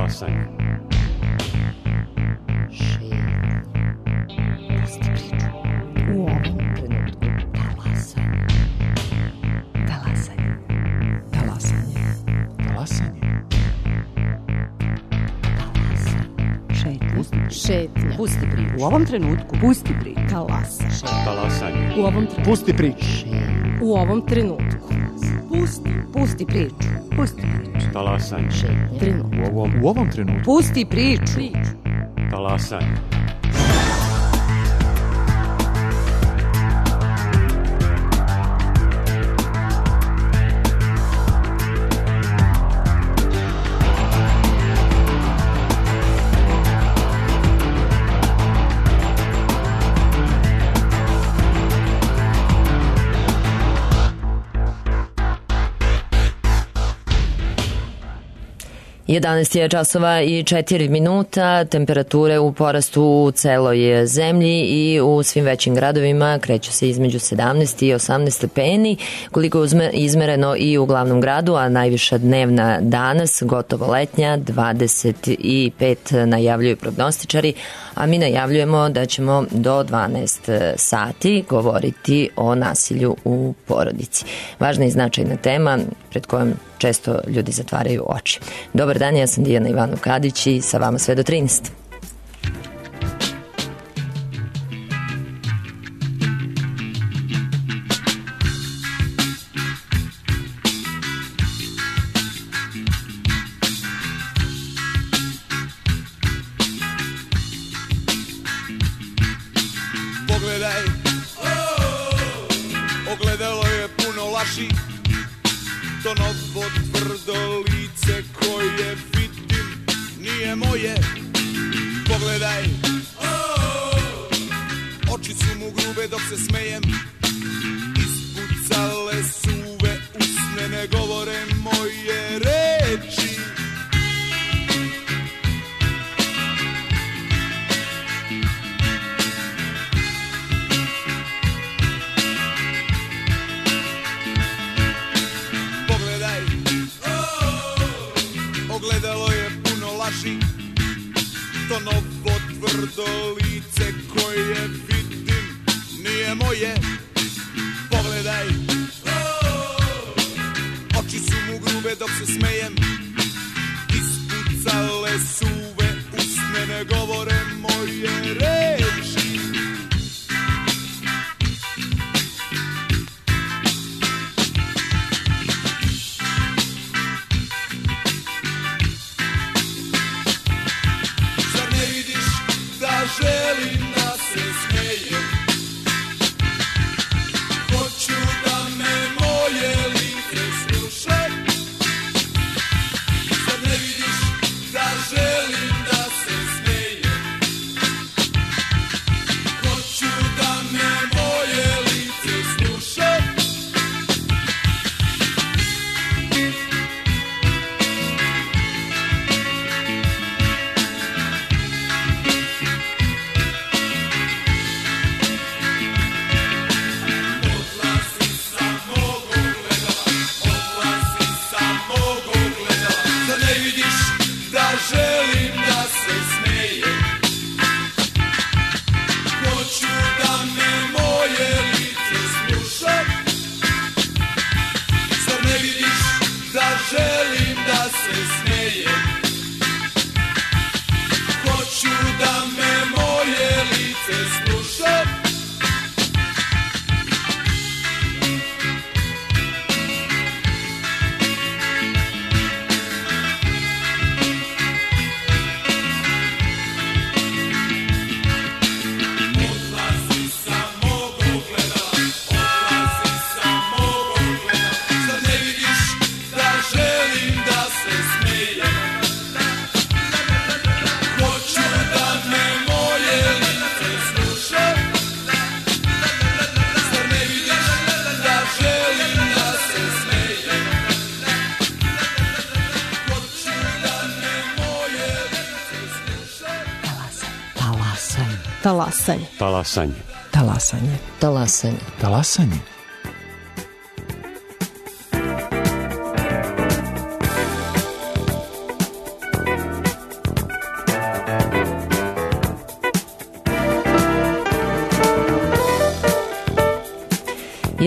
Talasanje. Pusti priču. U ovom trenutku talasanje. Talasanje. Talasanje. Talasanje. Šetnja. Pusti priču. U ovom trenutku. Pusti priču. Talasanje. Talasanje. U ovom trenutku. Pusti priču. U ovom trenutku. Pusti priču. Pusti priču. Talasanje. Trenutku. U ovom trenutku. Pusti priču. Talasanje. Jedanaest je časova i 4 minuta, temperature u porastu u celoj zemlji i u svim većim gradovima kreću se između 17 i 18 stepeni, koliko je izmereno i u glavnom gradu, a najviša dnevna danas, gotovo letnja, 25 najavljuju prognostičari, a mi najavljujemo da ćemo do 12 sati govoriti o nasilju u porodici. Važna i značajna tema pred kojom često ljudi zatvaraju oči. Dobar dan, ja sam Dijana Ivanov-Kadić i sa vama sve do 13. Pogledaj, ogledalo je puno laži, to novo tvrdo lice koje vidim nije moje. Pogledaj, oči su mu grube dok se smejem, ispucale suve usne, ne govore moje reči. Ogledalo je puno laži, to novo tvrdo lice koje vidim nije moje. Pogledaj, oči su mu grube dok se smejem, ispucale suve usne, ne govore moje reči. Želim da se smejem, hoću da me moje lice sluša. Zar ne vidiš da želim da se smejem, hoću da me moje lice sluša. Želim da se smejem, hoću da me moje lice sluša. Zar ne vidiš da želim da se smejem, hoću da me moje lice sluša. Talasanje. Talasanje. Talasanje. Talasanje. Talasanje.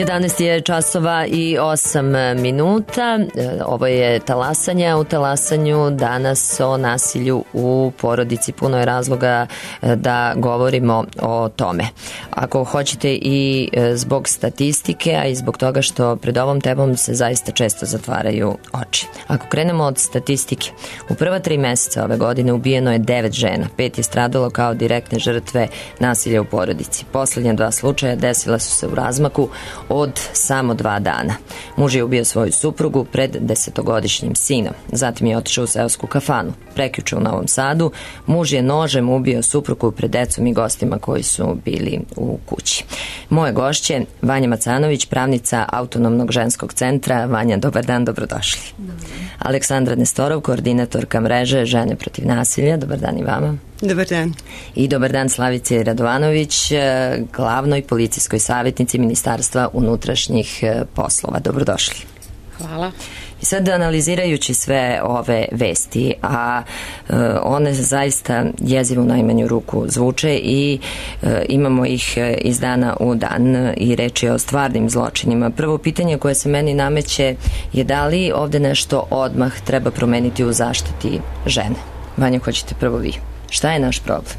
11 je časova i 8 minuta. Ovo je Talasanje. U Talasanju danas o nasilju u porodici. Puno je razloga da govorimo o tome. Ako hoćete i zbog statistike, a i zbog toga što pred ovom temom se zaista često zatvaraju oči. Ako krenemo od statistike, u prva 3 meseca ove godine ubijeno je 9 žena. 5 je stradalo kao direktne žrtve nasilja u porodici. Poslednja 2 slučaja desila su se u razmaku od samo 2 dana. Muž je ubio svoju suprugu pred 10-godišnjim sinom. Zatim je otišao u seosku kafanu. Prekjuče u Novom Sadu muž je nožem ubio suprugu pred decom i gostima koji su bili u kući. Moje gošće, Vanja Macanović, pravnica Autonomnog ženskog centra. Vanja, dobar dan, dobrodošli. Dobar dan. Aleksandra Nestorov, koordinatorka mreže Žene protiv nasilja. Dobar dan i vama. Dobar dan. I dobar dan Slavici Radovanović, glavnoj policijskoj savjetnici Ministarstva unutrašnjih poslova. Dobrodošli. Hvala. I sad analizirajući sve ove vesti, a one zaista jezivo u najmanju ruku zvuče i imamo ih iz dana u dan i reč je o stvarnim zločinima. Prvo pitanje koje se meni nameće je da li ovde nešto odmah treba promeniti u zaštiti žene. Vanja, hoćete prvo vi. Šta je naš problem?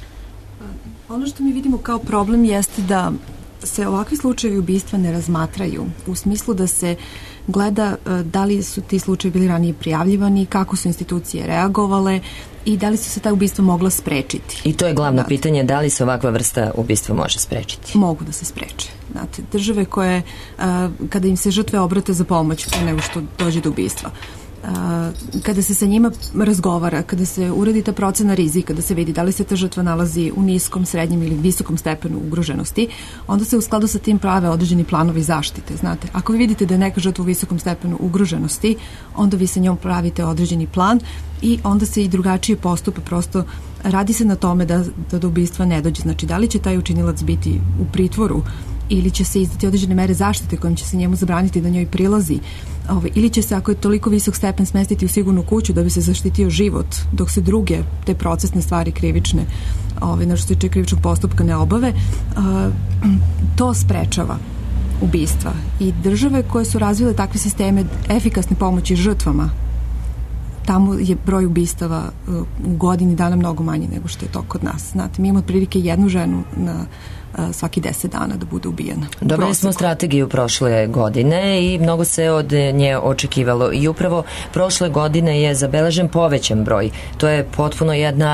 Ono što mi vidimo kao problem jeste da se ovakvi slučajevi ubistva ne razmatraju u smislu da se gleda da li su ti slučajevi bili ranije prijavljivani, kako su institucije reagovale i da li su se ta ubistva mogla sprečiti. I to je glavno pitanje, da li se ovakva vrsta ubistva može sprečiti? Mogu da se spreče. Znate, države koje, kada im se žrtve obrate za pomoć pre nego što dođe do ubistva, kada se sa njima razgovara, kada se uradi ta procena rizika, da se vidi da li se ta žrtva nalazi u niskom, srednjem ili visokom stepenu ugroženosti, onda se u skladu sa tim prave određeni planovi zaštite. Znate, ako vi vidite da je neka žrtva u visokom stepenu ugroženosti, onda vi sa njom pravite određeni plan i onda se i drugačije postupa, prosto radi se na tome da do ubistva ne dođe. Znači, da li će taj učinilac biti u pritvoru ili će se izdati određene mere zaštite kojim će se njemu zabraniti da njoj prilazi, ili će se, ako je toliko visok stepen, smestiti u sigurnu kuću da bi se zaštitio život, dok se druge te procesne stvari krivične, na što se tiče krivičnog postupka, ne obave, to sprečava ubistva. I države koje su razvile takve sisteme efikasne pomoći žrtvama, tamo je broj ubistava u godini dana mnogo manji nego što je to kod nas. Znate, mi imamo otprilike 1 ženu na svaki 10 dana da bude ubijena. Dobili smo strategiju prošle godine i mnogo se od nje očekivalo i upravo prošle godine je zabeležen povećan broj. To je potpuno jedna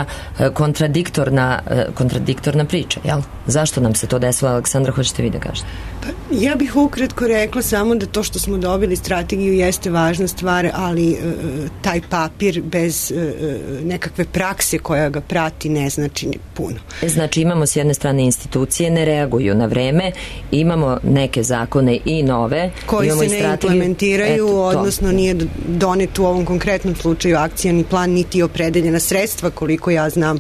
kontradiktorna priča, jel? Zašto nam se to desilo? Aleksandra, hoćete vi da kažete? Pa, ja bih ukratko rekla samo da to što smo dobili strategiju jeste važna stvar, ali taj papir bez nekakve prakse koja ga prati ne znači puno. Znači imamo s jedne strane institucije, ne reaguju na vreme, imamo neke zakone i nove koji se ne implementiraju, odnosno nije donet u ovom konkretnom slučaju akcijani plan, niti opredeljena sredstva, koliko ja znam,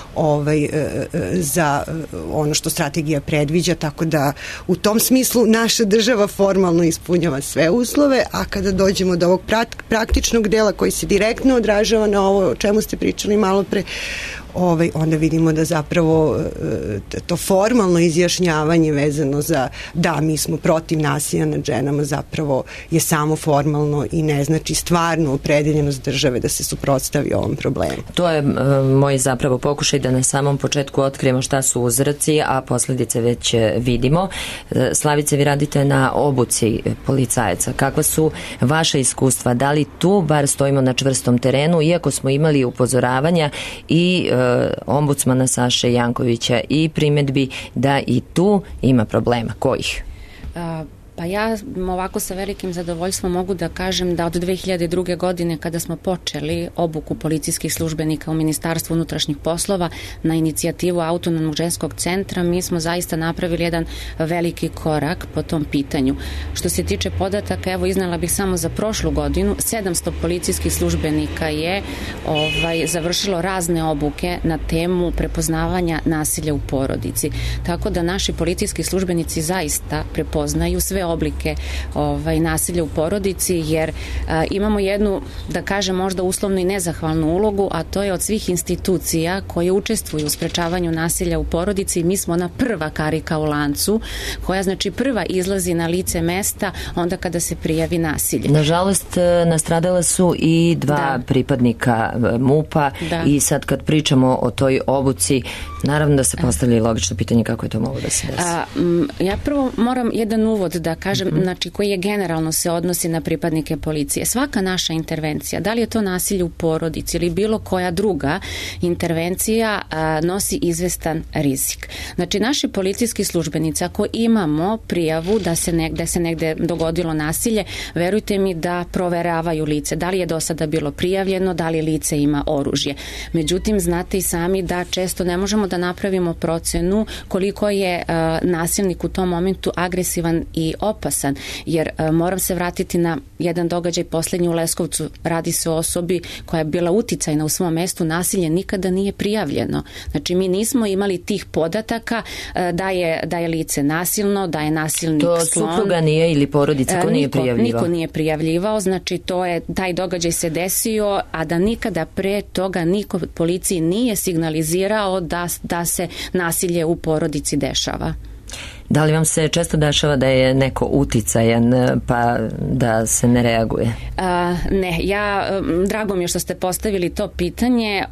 za ono što strategija predviđa, tako da u tom smislu naša država formalno ispunjava sve uslove, a kada dođemo do ovog praktičnog dela koji se direktno odražava na ovo o čemu ste pričali malo pre, onda vidimo da zapravo to formalno izjašnjavanje vezano za da, mi smo protiv nasilja nad ženama, zapravo je samo formalno i ne znači stvarno opredeljenost države da se suprotstavi ovom problemu. To je moj zapravo pokušaj da na samom početku otkrijemo šta su uzroci, a posledice već vidimo. Slavice, vi radite na obuci policajaca. Kakva su vaša iskustva? Da li tu bar stojimo na čvrstom terenu, iako smo imali upozoravanja i ombudsmana Saše Jankovića i primedbi da i tu ima problema? Kojih? Pa ja ovako sa velikim zadovoljstvom mogu da kažem da od 2002. godine kada smo počeli obuku policijskih službenika u Ministarstvu unutrašnjih poslova na inicijativu Autonomnog ženskog centra, mi smo zaista napravili jedan veliki korak po tom pitanju. Što se tiče podataka, evo iznala bih samo za prošlu godinu, 700 policijskih službenika je završilo razne obuke na temu prepoznavanja nasilja u porodici. Tako da naši policijski službenici zaista prepoznaju sve oblike nasilja u porodici, jer imamo jednu, da kažem, možda uslovno i nezahvalnu ulogu, a to je od svih institucija koje učestvuju u sprečavanju nasilja u porodici. Mi smo ona prva karika u lancu koja znači prva izlazi na lice mesta onda kada se prijavi nasilje. Nažalost, nastradala su i dva pripadnika MUP-a i sad kad pričamo o toj obuci, naravno da se postavlja logično pitanje kako je to moglo da se desi. Ja prvo moram jedan uvod da kažem, znači koji je generalno se odnosi na pripadnike policije. Svaka naša intervencija, da li je to nasilje u porodici ili bilo koja druga intervencija, nosi izvestan rizik. Znači, naši policijski službenici, ako imamo prijavu da se negde dogodilo nasilje, verujte mi da proveravaju lice, da li je do sada bilo prijavljeno, da li lice ima oružje. Međutim, znate i sami da često ne možemo da napravimo procenu koliko je nasilnik u tom momentu agresivan i opasan, jer moram se vratiti na jedan događaj poslednji u Leskovcu. Radi se o osobi koja je bila uticajna u svom mestu, nasilje nikada nije prijavljeno. Znači, mi nismo imali tih podataka da je lice nasilno, da je nasilnik to sklon. To supruga nije ili porodica ko nije prijavljivao? Niko nije prijavljivao, znači taj događaj se desio, a da nikada pre toga niko policiji nije signalizirao da se nasilje u porodici dešava. Da li vam se često dešava da je neko uticajan pa da se ne reaguje? Ne, drago mi je što ste postavili to pitanje,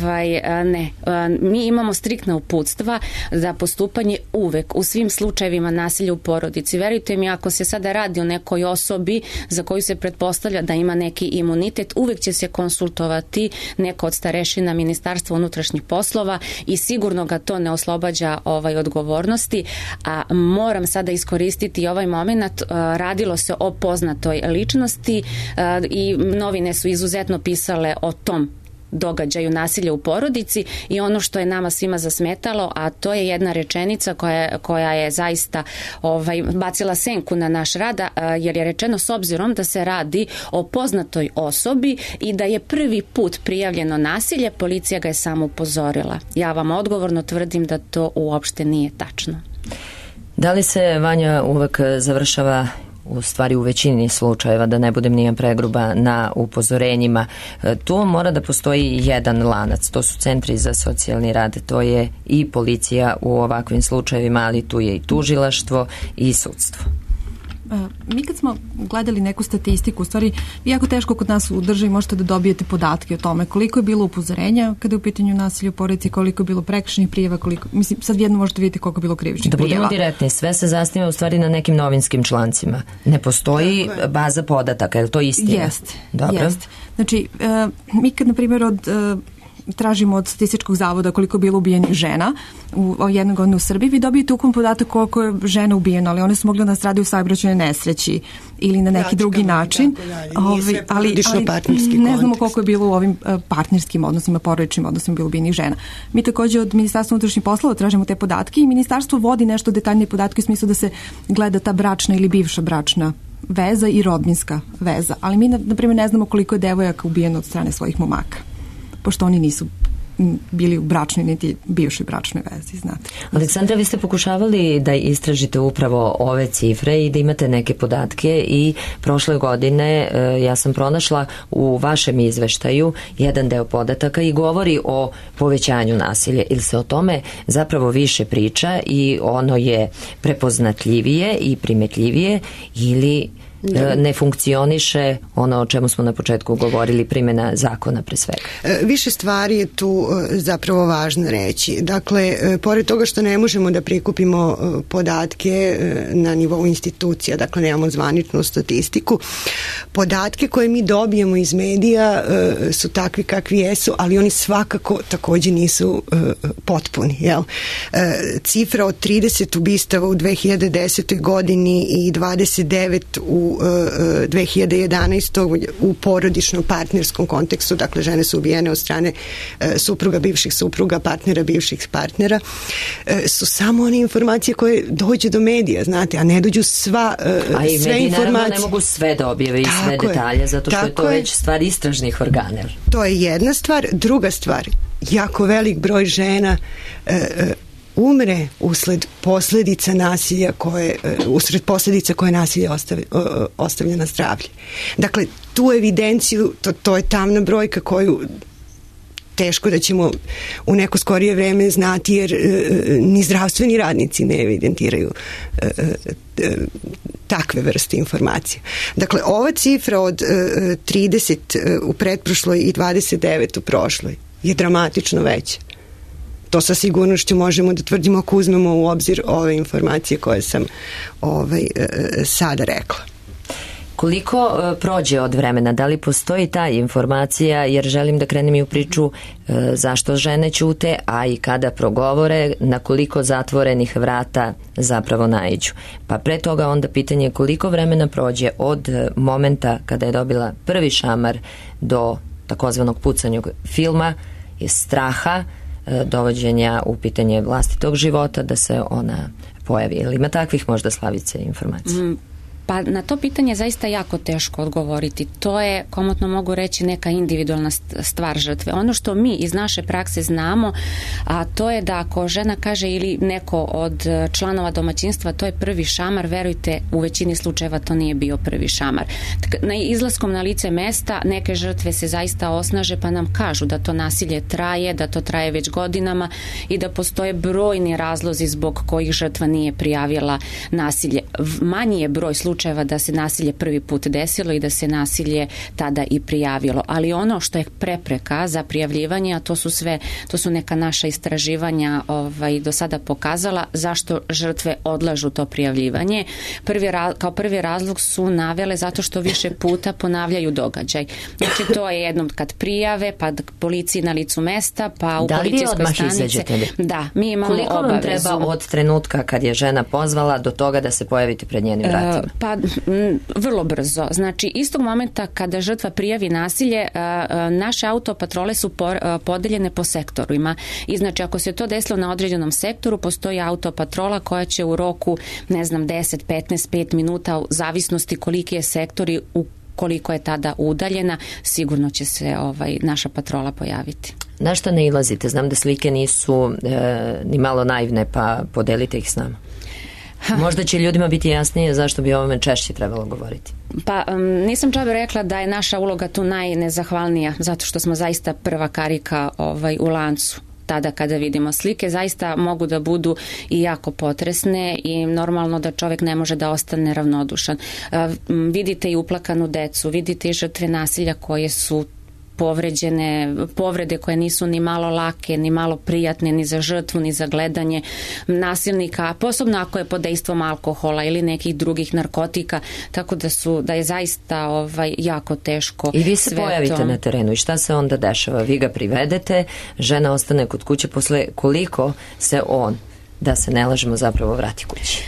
ne. Mi imamo striktna uputstva za postupanje uvek u svim slučajevima nasilja u porodici. Verujte mi, ako se sada radi o nekoj osobi za koju se pretpostavlja da ima neki imunitet, uvek će se konsultovati neko od starešina Ministarstva unutrašnjih poslova i sigurno ga to ne oslobađa odgovornosti, a moram sada iskoristiti ovaj moment. Radilo se o poznatoj ličnosti i novine su izuzetno pisale o tom događaju nasilja u porodici i ono što je nama svima zasmetalo, a to je jedna rečenica koja je zaista bacila senku na naš rad, jer je rečeno s obzirom da se radi o poznatoj osobi i da je prvi put prijavljeno nasilje, policija ga je samo upozorila. Ja vam odgovorno tvrdim da to uopšte nije tačno. Da li se, Vanja, uvek završava, u stvari u većini slučajeva, da ne budem nijem pregruba, na upozorenjima? Tu mora da postoji jedan lanac, to su centri za socijalni rad, to je i policija u ovakvim slučajevima, ali tu je i tužilaštvo i sudstvo. Mi kad smo gledali neku statistiku, u stvari jako teško kod nas u državi možete da dobijete podatke o tome koliko je bilo upozorenja kada je u pitanju nasilja u porodici, koliko je bilo prekršajnih prijava, sad jedno možete vidjeti koliko je bilo krivičnih prijava. Da budemo direktni, sve se zasniva u stvari na nekim novinskim člancima. Ne postoji baza podataka, je li to istina? Jeste. Znači, mi kad, na primjer, tražimo od Statističkog zavoda koliko je bilo ubijenih žena u jednog godinu u Srbiji, vi dobijete ukupan podatak koliko je žena ubijeno, ali one su mogle da nastradaju u saobraćajnoj nesreći ili na neki drugi način. Ali ne znamo koliko je bilo u ovim partnerskim odnosima, porodičnim odnosima bilo ubijenih žena. Mi također od Ministarstva unutrašnjih poslova tražimo te podatke i ministarstvo vodi nešto detaljnije podatke u smislu da se gleda ta bračna ili bivša bračna veza i rodbinska veza. Ali mi, na primjer, ne znamo koliko je devojaka ubijeno od strane svojih momaka, pošto oni nisu bili u bračnoj niti bivšoj bračnoj vezi, znate. Aleksandra, vi ste pokušavali da istražite upravo ove cifre i da imate neke podatke i prošle godine ja sam pronašla u vašem izveštaju jedan deo podataka i govori o povećanju nasilja. Ili se o tome zapravo više priča i ono je prepoznatljivije i primetljivije ili ne funkcioniše ono o čemu smo na početku govorili, primjena zakona pre svega? Više stvari je tu zapravo važno reći. Dakle, pored toga što ne možemo da prikupimo podatke na nivou institucija, dakle nemamo zvaničnu statistiku, podatke koje mi dobijemo iz medija su takvi kakvi jesu, ali oni svakako također nisu potpuni. Jel? Cifra od 30 ubistava u 2010. godini i 29 u 2011. u porodičnom partnerskom kontekstu, dakle žene su ubijene od strane supruga, bivših supruga, partnera, bivših partnera, su samo one informacije koje dođu do medija, znate, a ne dođu sve informacije. A i mediji naravno ne mogu sve da objave i sve detalje, zato što je to već stvar istražnih organa. To je jedna stvar. Druga stvar, jako velik broj žena umre usled posljedica nasilja usred posljedica koje nasilje ostavlja na zdravlje. Dakle, tu evidenciju, to je tamna brojka koju teško da ćemo u neko skorije vreme znati, jer ni zdravstveni radnici ne evidentiraju takve vrste informacija. Dakle, ova cifra od 30 u pretprošloj i 29 u prošloj je dramatično veća. To sa sigurnošću možemo da tvrdimo ako uzmemo u obzir ove informacije koje sam sada rekla. Koliko prođe od vremena? Da li postoji ta informacija, jer želim da krenem i u priču zašto žene ćute, a i kada progovore, na koliko zatvorenih vrata zapravo naiđu. Pa pre toga onda pitanje koliko vremena prođe od momenta kada je dobila prvi šamar do takozvanog pucanjog filma, iz straha, dovođenja u pitanje vlastitog života da se ona pojavi. Ili ima takvih možda, Slavice, informacija? Pa na to pitanje je zaista jako teško odgovoriti. To je, komotno mogu reći, neka individualna stvar žrtve. Ono što mi iz naše prakse znamo, a to je da ako žena kaže ili neko od članova domaćinstva to je prvi šamar, verujte, u većini slučajeva to nije bio prvi šamar. Na izlaskom na lice mesta neke žrtve se zaista osnaže pa nam kažu da to nasilje traje, da to traje već godinama i da postoje brojni razlozi zbog kojih žrtva nije prijavila nasilje. Manji je broj slučajeva da se nasilje prvi put desilo i da se nasilje tada i prijavilo. Ali ono što je prepreka za prijavljivanje, a to su neka naša istraživanja do sada pokazala zašto žrtve odlažu to prijavljivanje. Kao prvi razlog su navele zato što više puta ponavljaju događaj. Znači to je jednom kad prijave, pa policiji na licu mesta, pa u policijskoj stanici. Da, mi imamo koliko obavezu. vam treba od trenutka kad je žena pozvala do toga da se pojavite pred njenim vratima? Pa vrlo brzo. Znači, istog momenta kada žrtva prijavi nasilje, naše autopatrole su podeljene po sektorima. I znači, ako se to desilo na određenom sektoru, postoji autopatrola koja će u roku, 10, 15, 5 minuta, u zavisnosti koliki je sektor i koliko je tada udaljena, sigurno će se naša patrola pojaviti. Na što ne ilazite? Znam da slike nisu ni malo naivne, pa podelite ih s nama. Možda će ljudima biti jasnije zašto bi o ovome češće trebalo govoriti. Pa nisam džabe rekla da je naša uloga tu najnezahvalnija, zato što smo zaista prva karika u lancu. Tada kada vidimo slike, zaista mogu da budu i jako potresne i normalno da čovjek ne može da ostane ravnodušan. Vidite i uplakanu decu, vidite i žrtve nasilja koje su povrede koje nisu ni malo lake, ni malo prijatne, ni za žrtvu, ni za gledanje nasilnika, posebno ako je pod dejstvom alkohola ili nekih drugih narkotika, tako da je zaista jako teško. I vi se pojavite na terenu i šta se onda dešava? Vi ga privedete, žena ostane kod kuće, posle koliko se on, da se ne lažemo, zapravo vrati kući?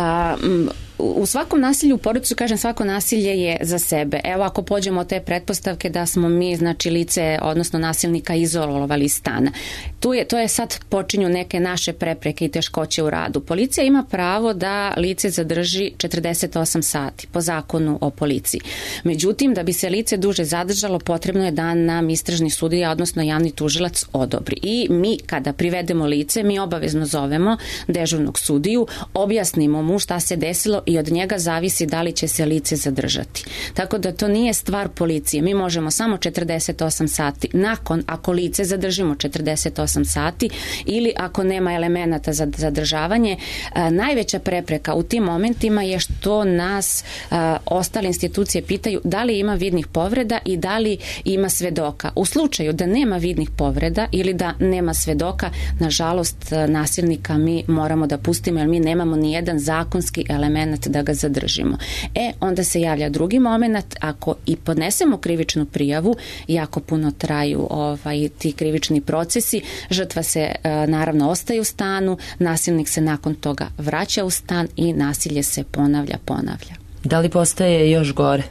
U svakom nasilju u porodici, kažem, svako nasilje je za sebe. Evo, ako pođemo od te pretpostavke da smo mi, znači, lice, odnosno nasilnika izolovali iz stana. To je sad počinju neke naše prepreke i teškoće u radu. Policija ima pravo da lice zadrži 48 sati po zakonu o policiji. Međutim, da bi se lice duže zadržalo, potrebno je da nam istražni sudija, odnosno javni tužilac, odobri. I mi, kada privedemo lice, mi obavezno zovemo dežurnog sudiju, objasnimo mu šta se desilo i od njega zavisi da li će se lice zadržati. Tako da to nije stvar policije. Mi možemo samo 48 sati nakon, ako lice zadržimo 48 sati ili ako nema elemenata za zadržavanje. Najveća prepreka u tim momentima je što nas ostale institucije pitaju da li ima vidnih povreda i da li ima svedoka. U slučaju da nema vidnih povreda ili da nema svedoka, nažalost nasilnika mi moramo da pustimo jer mi nemamo ni jedan zakonski element da ga zadržimo. Onda se javlja drugi moment, ako i podnesemo krivičnu prijavu, jako puno traju ti krivični procesi, žrtva se naravno ostaje u stanu, nasilnik se nakon toga vraća u stan i nasilje se ponavlja. Da li postaje još gore?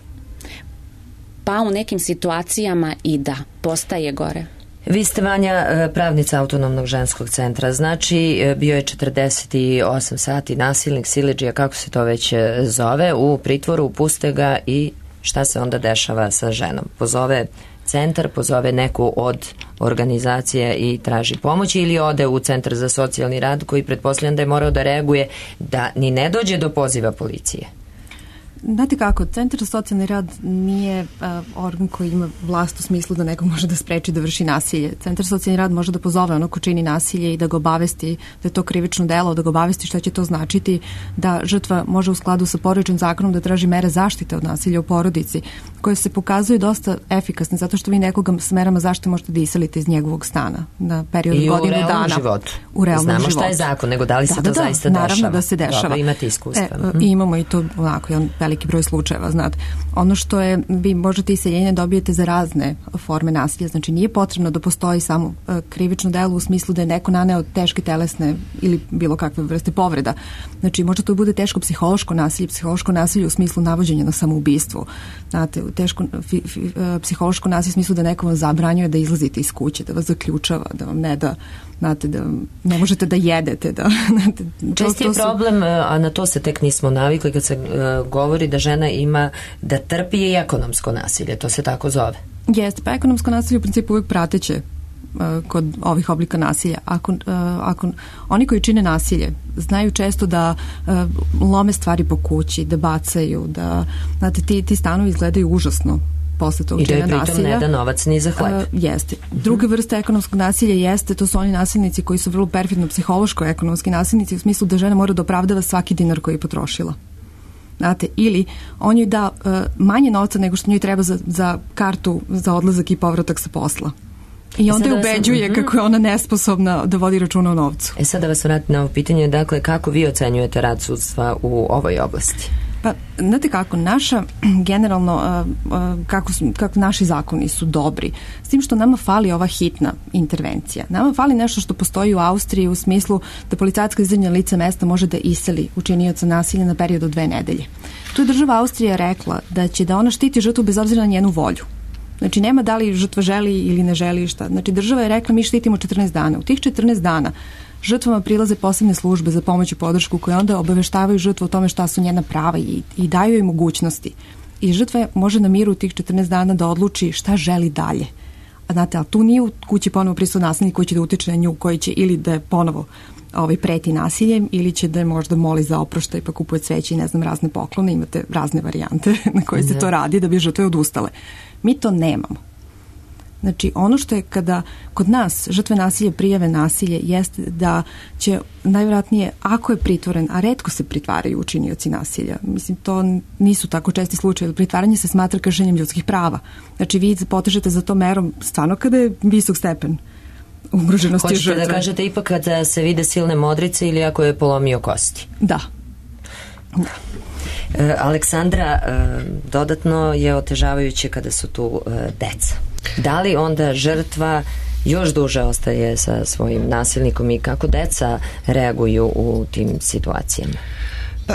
Pa u nekim situacijama i da, postaje gore. Vi ste, Vanja, pravnica Autonomnog ženskog centra, znači bio je 48 sati nasilnik, siledžija, kako se to već zove, u pritvoru, puste ga i šta se onda dešava sa ženom? Pozove centar, pozove neku od organizacija i traži pomoć, ili ode u centar za socijalni rad koji pretpostavljam da je morao da reaguje da ni ne dođe do poziva policije? Znate kako, Centar za socijalni rad nije organ koji ima vlast u smislu da neko može da spreči da vrši nasilje. Centar za socijalni rad može da pozove ono ko čini nasilje i da ga obavesti da je to krivično delo, da ga obavesti šta će to značiti, da žrtva može u skladu sa porodičnim zakonom da traži mere zaštite od nasilja u porodici, koje se pokazuju dosta efikasne, zato što vi nekoga s merama zaštite možete da iselite iz njegovog stana na period godinu dana. I u realnom životu. U realnom Znamo životu. šta je zakon, nego da li se to zaista dešava? Naravno da se dešava. Dobro, imate iskustva. Imamo i to onako jedan veliki broj slučajeva, znate. Ono što je, vi možete iseljenje dobijete za razne forme nasilja, znači nije potrebno da postoji samo krivično delo u smislu da je neko naneo teške telesne ili bilo kakve vrste povreda. Znači može to bude teško psihološko nasilje u smislu navođenja na samoubistvo. Znate, teško psihološko nasilje u smislu da neko vam zabranjuje da izlazite iz kuće, da vas zaključava, da vam ne da, znate, da ne možete da jedete. Česti je problem, a na to se tek nismo navikli kad se govori da žena ima da trpi i ekonomsko nasilje, to se tako zove. Jeste, pa ekonomsko nasilje u principu uvijek prateće kod ovih oblika nasilja. Ako oni koji čine nasilje znaju često da lome stvari po kući, da bacaju, da, znate, ti stanovi izgledaju užasno posle tog čina nasilja. I da je pritom ne da novac ni za hleb. Jeste. Druga vrsta ekonomskog nasilja jeste, to su oni nasilnici koji su vrlo perfidno psihološko-ekonomski nasilnici u smislu da žena mora da opravdava svaki dinar koji je potrošila. Znate, ili on joj da manje novca nego što njoj treba za kartu za odlazak i povratak sa posla. I onda je ubeđuje kako je ona nesposobna da vodi računa o novcu. Sad da vas vratim na ovo pitanje, dakle, kako vi ocenjujete rad sudstva u ovoj oblasti? Pa, znate kako, naša, generalno, kako naši zakoni su dobri, s tim što nama fali ova hitna intervencija. Nama fali nešto što postoji u Austriji u smislu da policajac kad izađe na lice mesta može da iseli učinioca nasilja na period od 2 nedelje. Tu je država Austrija rekla da će da ona štiti žrtvu bez obzira na njenu volju. Znači, nema da li žrtva želi ili ne želi šta. Znači, država je rekla mi štitimo 14 dana. U tih 14 dana žrtvama prilaze posebne službe za pomoć i podršku koje onda obaveštavaju žrtvu o tome šta su njena prava i daju joj mogućnosti. I žrtva može na miru u tih 14 dana da odluči šta želi dalje. A znate, ali tu nije u kući ponovo prisutan nasilnik koji će da utiče na nju, koji će ili da je ponovo preti nasiljem ili će da je možda moli za oproštaj pa kupuje cveće i ne znam razne poklone, imate razne varijante na koje se to radi da bi žrtve odustale. Mi to nemamo. Znači, ono što je kada kod nas žrtve nasilja prijave nasilje jeste da će najvjerojatnije, ako je pritvoren, a retko se pritvaraju učinioci nasilja, mislim, to nisu tako česti slučajevi, pritvaranje se smatra kršenjem ljudskih prava. Znači, vi potežete za to merom stvarno kada je visok stepen ugroženosti žrtve. Hoćete da kažete ipak kada se vide silne modrice ili ako je polomio kosti? Da. Aleksandra, dodatno je otežavajuće kada su tu deca. Da li onda žrtva još duže ostaje sa svojim nasilnikom i kako deca reaguju u tim situacijama? Pa,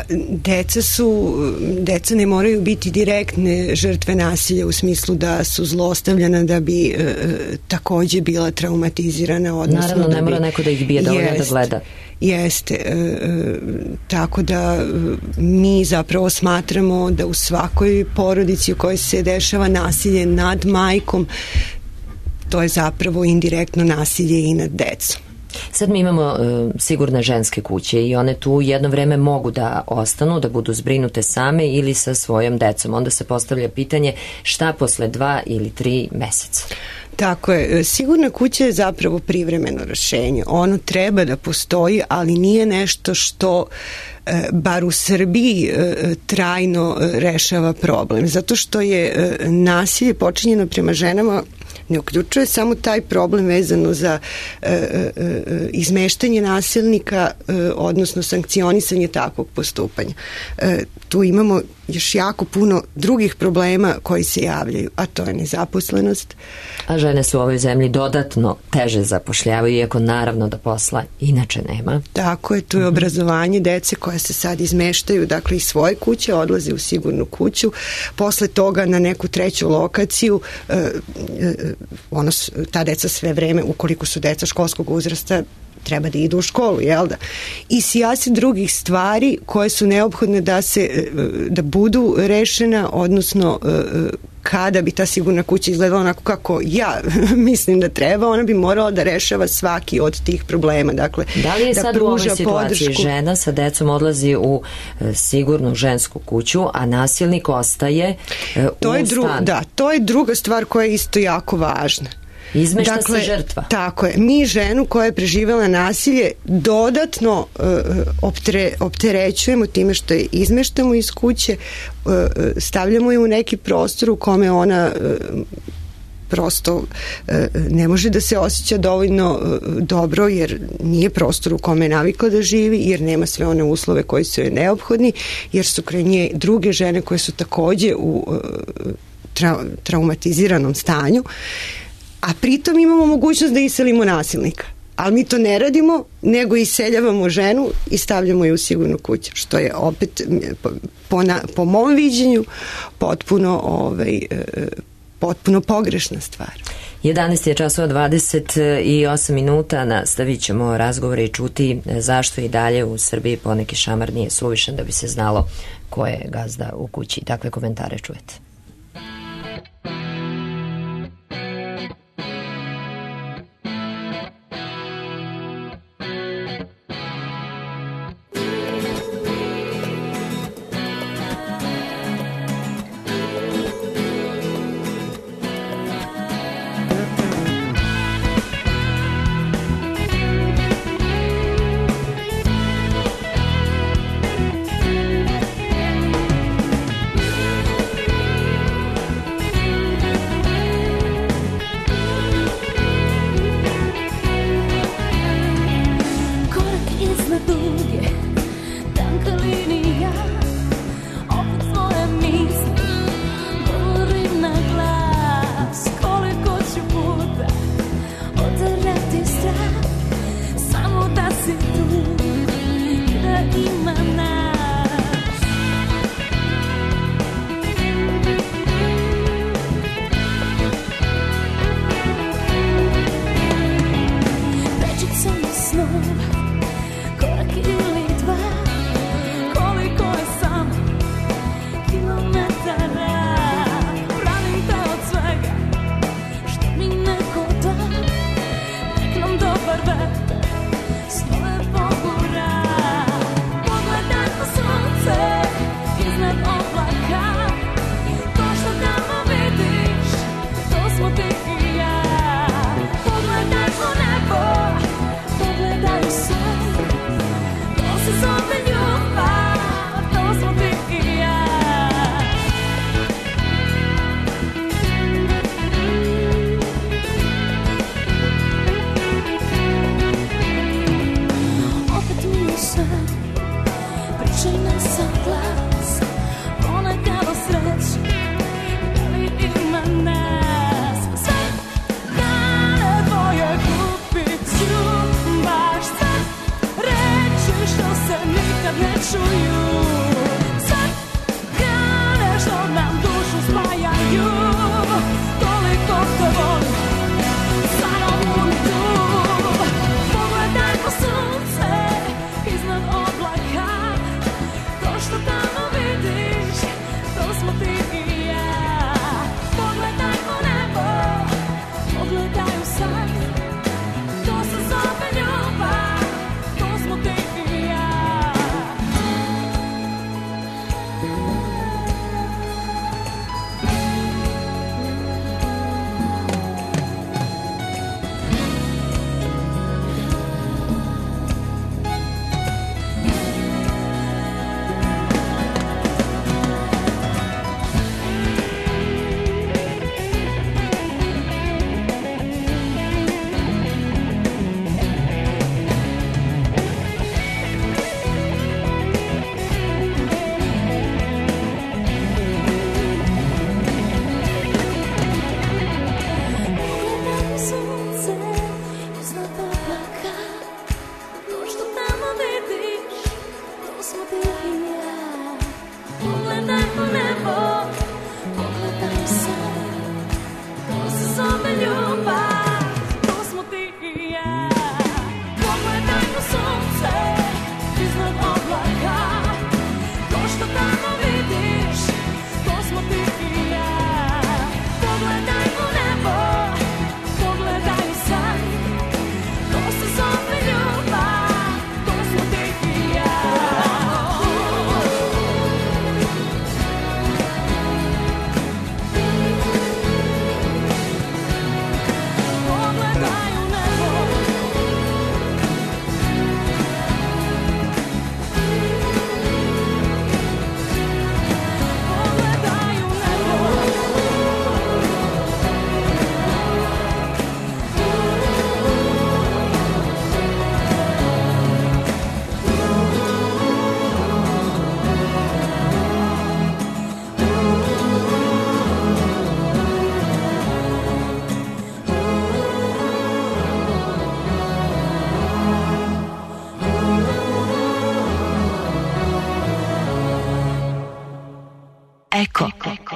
deca ne moraju biti direktne žrtve nasilja u smislu da su zlostavljana da bi takođe bila traumatizirana. Odnosno naravno, ne mora neko da ih bije, dovoljno da gleda. Jeste. Tako da mi zapravo smatramo da u svakoj porodici u kojoj se dešava nasilje nad majkom, to je zapravo indirektno nasilje i nad decom. Sad mi imamo sigurne ženske kuće i one tu jedno vreme mogu da ostanu, da budu zbrinute same ili sa svojom decom. Onda se postavlja pitanje šta posle 2 ili 3 meseca. Tako je. Sigurna kuća je zapravo privremeno rešenje. Ono treba da postoji, ali nije nešto što bar u Srbiji trajno rešava problem. Zato što je nasilje počinjeno prema ženama ne uključuje samo taj problem vezano za izmeštanje nasilnika, odnosno sankcionisanje takvog postupanja. Tu imamo još jako puno drugih problema koji se javljaju, a to je nezaposlenost. A žene su u ovoj zemlji dodatno teže zapošljavaju, iako naravno da posla inače nema. Tako je, tu je obrazovanje dece koja se sad izmeštaju, dakle iz svoje kuće odlaze u sigurnu kuću, posle toga na neku treću lokaciju, ta deca sve vreme, ukoliko su deca školskog uzrasta, treba da idu u školu, jel da? I sijaset drugih stvari koje su neophodne da budu rešena, odnosno kada bi ta sigurna kuća izgledala onako kako ja mislim da treba, ona bi morala da rešava svaki od tih problema. Dakle, da li je da sad u ovoj situaciji podršku. Žena sa decom odlazi u sigurnu žensku kuću, a nasilnik ostaje u stanu? Da, to je druga stvar koja je isto jako važna. Izmešta se žrtva. Tako je. Mi ženu koja je preživela nasilje dodatno opterećujemo time što je izmeštamo iz kuće, stavljamo je u neki prostor u kome ona prosto ne može da se osjeća dovoljno dobro, jer nije prostor u kome je navikla da živi, jer nema sve one uslove koji su joj neophodni, jer su kraj nje druge žene koje su takođe u traumatiziranom stanju, a pritom imamo mogućnost da iselimo nasilnika. Ali mi to ne radimo, nego iseljavamo ženu i stavljamo je u sigurnu kuću, što je opet po mom viđenju potpuno pogrešna stvar. 11 je časova 28 minuta, nastavit ćemo razgovore i čuti zašto i dalje u Srbiji poneki šamar nije suvišan da bi se znalo ko je gazda u kući. Takve komentare čujete.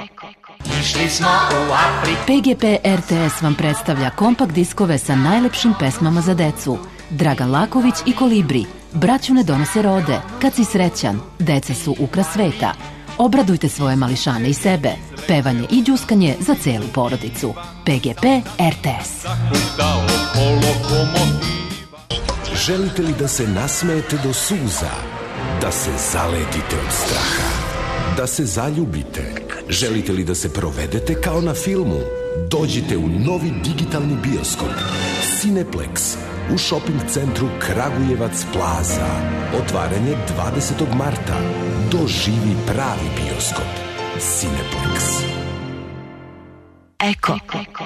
PGP RTS vam predstavlja kompakt diskove sa najlepšim pesmama za decu. Dragan Laković i Kolibri, Braću ne donose rode, Kad si srećan, Deca su ukras sveta. Obradujte svoje mališane i sebe. Pevanje i đuskanje za celu porodicu. PGP RTS. Želite li da se nasmejete do suza? Da se zaledite od straha? Da se zaljubite? Želite li da se provedete kao na filmu? Dođite u novi digitalni bioskop Cineplex u shopping centru Kragujevac Plaza. Otvaranje 20. marta. Doživi pravi bioskop. Cineplex. Eko.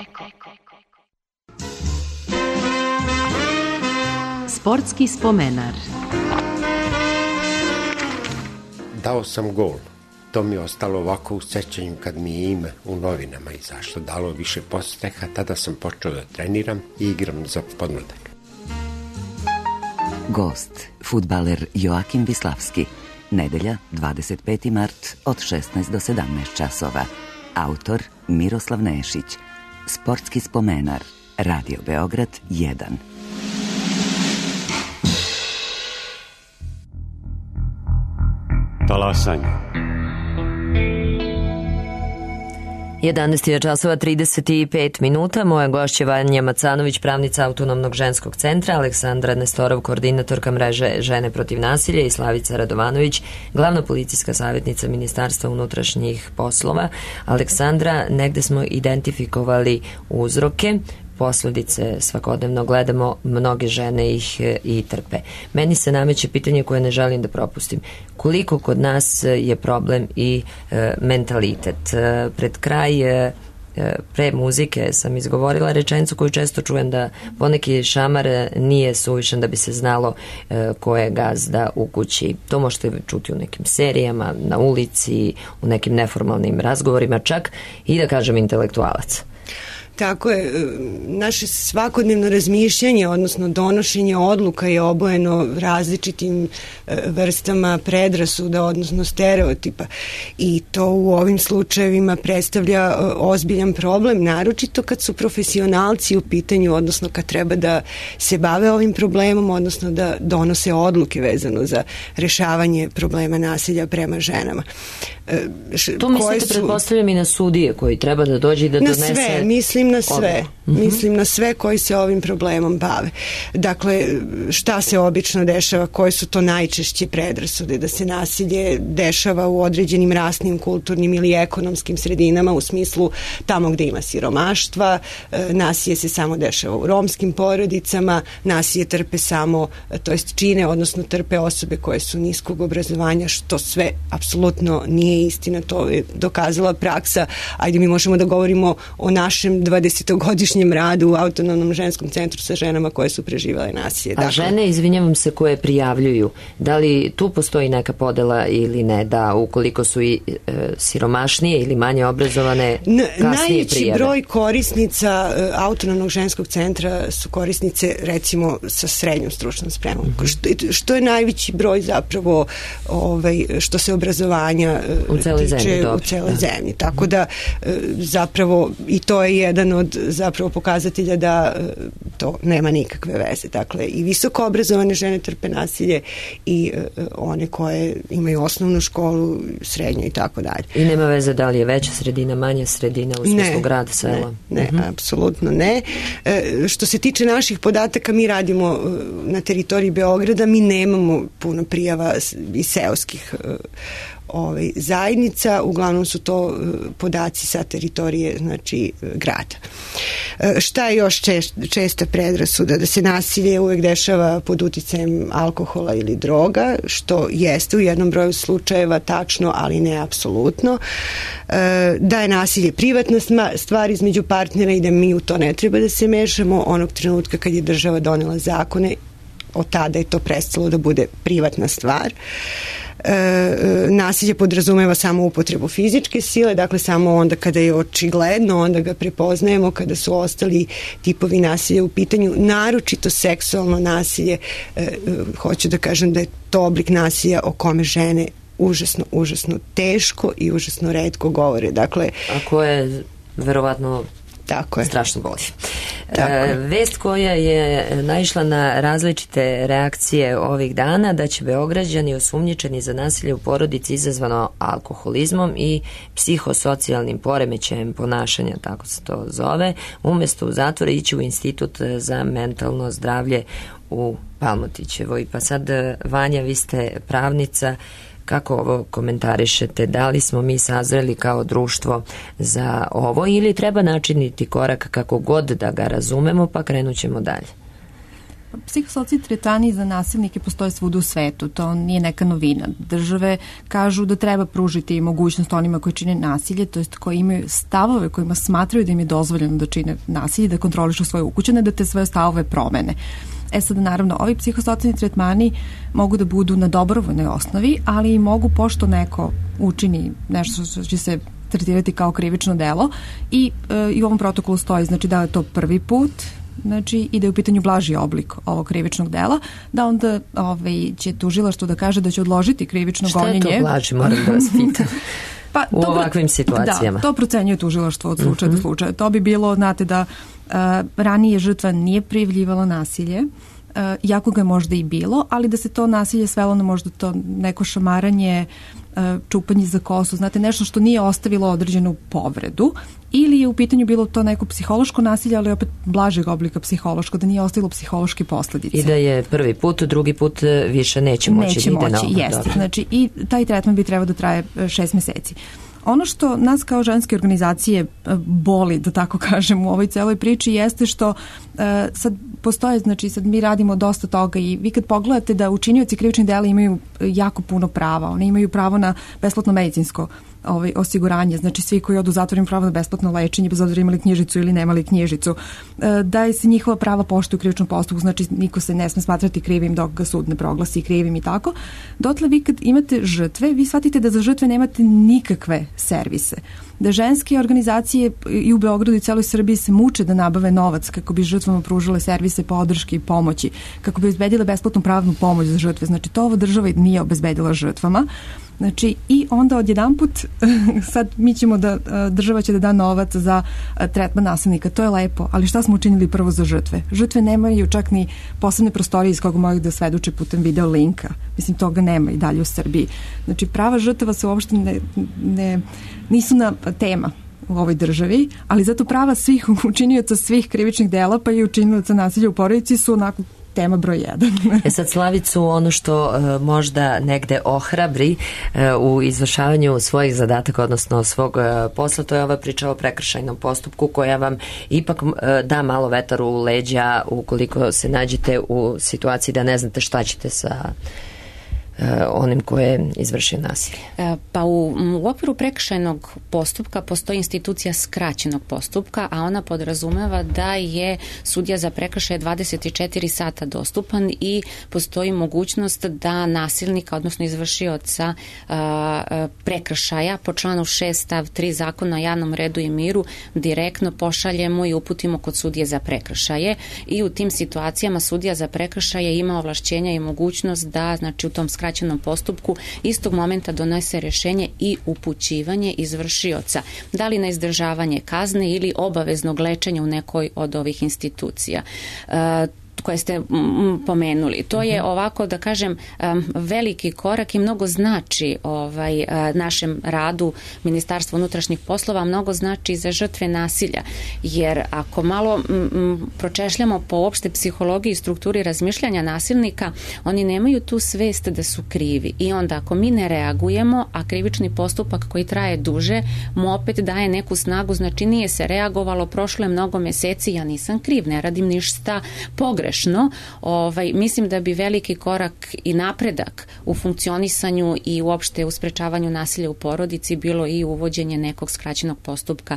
Sportski spomenar. Dao sam gol. To mi je ostalo ovako u sećanju kad mi je ime u novinama izašlo. Dalo više podsteha, tada sam počeo da treniram i igram za podmladak. Gost, fudbaler Joakim Vislavski. Nedelja, 25. mart od 16 do 17 časova. Autor Miroslav Nešić. Sportski spomenar. Radio Beograd 1. Talasanje. 11 je časova 35 minuta. Moja gošća Vanja Macanović, pravnica Autonomnog ženskog centra, Aleksandra Nestorov, koordinatorka mreže Žene protiv nasilja i Slavica Radovanović, glavna policijska savjetnica Ministarstva unutrašnjih poslova. Aleksandra, negde smo identifikovali uzroke, posledice svakodnevno gledamo, mnoge žene ih i trpe. Meni se nameće pitanje koje ne želim da propustim. Koliko kod nas je problem i mentalitet? Pred kraj pre muzike sam izgovorila rečenicu koju često čujem, da poneki šamar nije suvišan da bi se znalo ko je gazda u kući. To možete čuti u nekim serijama, na ulici, u nekim neformalnim razgovorima, čak i da kažem intelektualac. Tako je, naše svakodnevno razmišljanje, odnosno donošenje odluka je obojeno različitim vrstama predrasuda, odnosno stereotipa, i to u ovim slučajevima predstavlja ozbiljan problem, naročito kad su profesionalci u pitanju, odnosno kad treba da se bave ovim problemom, odnosno da donose odluke vezano za rešavanje problema nasilja prema ženama. Tu mislite, pretpostavljam, i na sudije koji treba da dođe i da donese... Na sve, mislim na sve. Mislim na sve koji se ovim problemom bave. Dakle, šta se obično dešava, koje su to najčešće predrasude? Da se nasilje dešava u određenim rasnim, kulturnim ili ekonomskim sredinama, u smislu tamo gde ima siromaštva, nasilje se samo dešava u romskim porodicama, nasilje trpe samo, to jest čine, odnosno trpe osobe koje su niskog obrazovanja, što sve apsolutno nije istina, to je dokazala praksa. Ajde, mi možemo da govorimo o našem 20-godišnjem radu u Autonomnom ženskom centru sa ženama koje su preživale nasilje. A žene, izvinjavam se, koje prijavljuju, da li tu postoji neka podela ili ne, da ukoliko su i siromašnije ili manje obrazovane, kasnije prijave? Najveći broj korisnica Autonomnog ženskog centra su korisnice, recimo, sa srednjom stručnom spremom. Što je najveći broj zapravo što se obrazovanja u celoj zemlji, u celoj zemlji. Tako da zapravo i to je jedan od zapravo pokazatelja da to nema nikakve veze. Dakle, i visoko obrazovane žene trpe nasilje i one koje imaju osnovnu školu, srednju i tako dalje. I nema veze da li je veća sredina, manja sredina u smislu grada, sela? Ne, apsolutno ne. Što se tiče naših podataka, mi radimo na teritoriji Beograda, mi nemamo puno prijava iz seoskih zajednica, uglavnom su to podaci sa teritorije, znači, grada. Šta je još česta predrasuda? Da se nasilje uvek dešava pod uticajem alkohola ili droga, što jeste u jednom broju slučajeva tačno, ali ne apsolutno. Da je nasilje privatna stvar između partnera i da mi u to ne treba da se mešamo. Onog trenutka kad je država donela zakone, od tada je to prestalo da bude privatna stvar. Nasilje podrazumeva samo upotrebu fizičke sile, dakle samo onda kada je očigledno, onda ga prepoznajemo, kada su ostali tipovi nasilja u pitanju, naročito seksualno nasilje, hoću da kažem da je to oblik nasilja o kome žene užasno teško i užasno retko govore. Dakle, a koje verovatno strašno boli. Vest koja je naišla na različite reakcije ovih dana, da će Beograđani osumnjičeni za nasilje u porodici izazvano alkoholizmom i psihosocijalnim poremećajem ponašanja, tako se to zove, umesto u zatvor ići u Institut za mentalno zdravlje u Palmotićevoj. Pa sad, Vanja, vi ste pravnica, kako ovo komentarišete? Da li smo mi sazreli kao društvo za ovo ili treba načiniti korak kako god da ga razumemo, pa krenut ćemo dalje? Psihosocijalni tretmani za nasilnike postoje svuda u svetu, to nije neka novina. Države kažu da treba pružiti mogućnost onima koji čine nasilje, to jest koji imaju stavove kojima smatraju da im je dozvoljeno da čine nasilje, da kontrolišu svoje ukućane, da te svoje stavove promene. Sad, naravno, ovi psihosocijalni tretmani mogu da budu na dobrovoljnoj osnovi, ali i mogu, pošto neko učini nešto što će se tretirati kao krivično delo i u ovom protokolu stoji, znači da je to prvi put, znači i da je u pitanju blaži oblik ovog krivičnog dela, da onda će tužilaštvo da kaže da će odložiti krivično gonjenje. Šta je to blaži, moram da vas pitam? U ovakvim situacijama. Da, to procenjuje tužilaštvo od slučaja do slučaja. To bi bilo, znate, da ranije žrtva nije prijavljivala nasilje, jako ga je možda i bilo, ali da se to nasilje svelo na možda to neko šamaranje, čupanje za kosu, znate, nešto što nije ostavilo određenu povredu, ili je u pitanju bilo to neko psihološko nasilje, ali opet blažeg oblika psihološko, da nije ostavilo psihološke posledice. I da je prvi put, drugi put više neće moći da ide na ovo. Jeste. Znači, i taj tretman bi trebao da traje 6 meseci. Ono što nas kao ženske organizacije boli, da tako kažem, u ovoj celoj priči jeste što sad postoje, znači sad mi radimo dosta toga i vi kad pogledate da učinioci krivičnih dela imaju jako puno prava, oni imaju pravo na besplatno medicinsko osiguranje, znači svi koji odu u zatvor imaju pravo na besplatno lečenje, bez obzira imali knjižicu ili nemali knjižicu, da se njihova prava poštuju u krivičnom postupku, znači niko se ne sme smatrati krivim dok ga sud ne proglasi krivim i tako. Dotle vi kad imate žrtve, vi shvatite da za žrtve nemate nikakve servise. Da ženske organizacije i u Beogradu i celoj Srbiji se muče da nabave novac kako bi žrtvama pružile servise podrške i pomoći, kako bi obezbedile besplatnu pravnu pomoć za žrtve. Znači to ova država nije obezbedila žrtvama. Znači i onda odjedanput sad mi ćemo država će da da novac za tretman nasilnika. To je lepo, ali šta smo učinili prvo za žrtve? Žrtve nemaju čak ni posebne prostorije iz koga mogu da svedoče putem video linka. Mislim, toga nema i dalje u Srbiji. Znači prava žrtava se uopšte nisu na tema u ovoj državi, ali zato prava svih učinioca svih krivičnih dela, pa i učinioca nasilja u porodici su onako tema broj 1. Sad, Slavicu, ono što možda negde ohrabri u izvršavanju svojih zadataka, odnosno svog posla, to je ova priča o prekršajnom postupku koja vam ipak da malo vetar u leđa ukoliko se nađete u situaciji da ne znate šta ćete sa onim koje je izvršio nasilje. Pa u okviru prekršajnog postupka postoji institucija skraćenog postupka, a ona podrazumeva da je sudija za prekršaje 24 sata dostupan i postoji mogućnost da nasilnika, odnosno izvršioca prekršaja po članu 6 stav 3 Zakona o javnom redu i miru direktno pošaljemo i uputimo kod sudije za prekršaje i u tim situacijama sudija za prekršaje ima ovlašćenja i mogućnost da, znači, u tom skraćenom postupku istog momenta donese rješenje i upućivanje izvršioca, da li na izdržavanje kazne ili obaveznog lečenja u nekoj od ovih institucija koje ste pomenuli. To je ovako, da kažem, veliki korak i mnogo znači našem radu Ministarstva unutrašnjih poslova, mnogo znači za žrtve nasilja, jer ako malo pročešljamo po opšte psihologiji i strukturi razmišljanja nasilnika, oni nemaju tu svest da su krivi i onda ako mi ne reagujemo, a krivični postupak koji traje duže, mu opet daje neku snagu, znači nije se reagovalo, prošlo je mnogo meseci, ja nisam kriv, ne radim ništa pogrešno. Mislim da bi veliki korak i napredak u funkcionisanju i uopšte u sprečavanju nasilja u porodici bilo i uvođenje nekog skraćenog postupka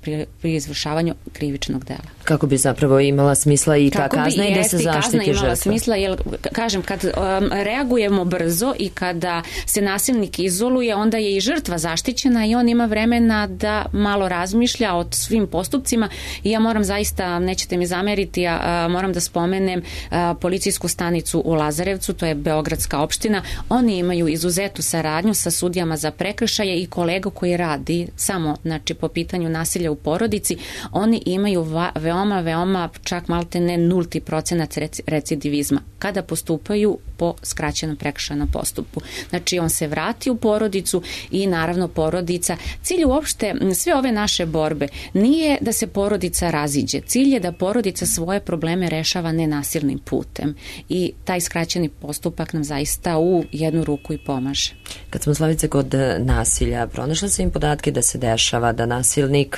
pri izvršavanju krivičnog dela. Kako bi zapravo imala smisla i ta kazna i da se zaštiti žrtva. Imala smisla, jer, kažem, kad reagujemo brzo i kada se nasilnik izoluje, onda je i žrtva zaštićena i on ima vremena da malo razmišlja o svim postupcima i ja moram zaista, nećete mi zameriti, moram da spomenem policijsku stanicu u Lazarevcu, to je beogradska opština. Oni imaju izuzetnu saradnju sa sudijama za prekršaje i kolegu koji radi samo, znači, po pitanju nasilja u porodici. Oni imaju veoma, čak malte ne 0% recidivizma kada postupaju po skraćenom prekršajnom postupku. Znači, on se vrati u porodicu i naravno porodica. Cilj uopšte sve ove naše borbe nije da se porodica raziđe. Cilj je da porodica svoje probleme rešava nenasilnim putem i taj skraćeni postupak nam zaista u jednu ruku i pomaže. Kad smo, Slavice, kod nasilja, pronašla sam im podatke da se dešava da nasilnik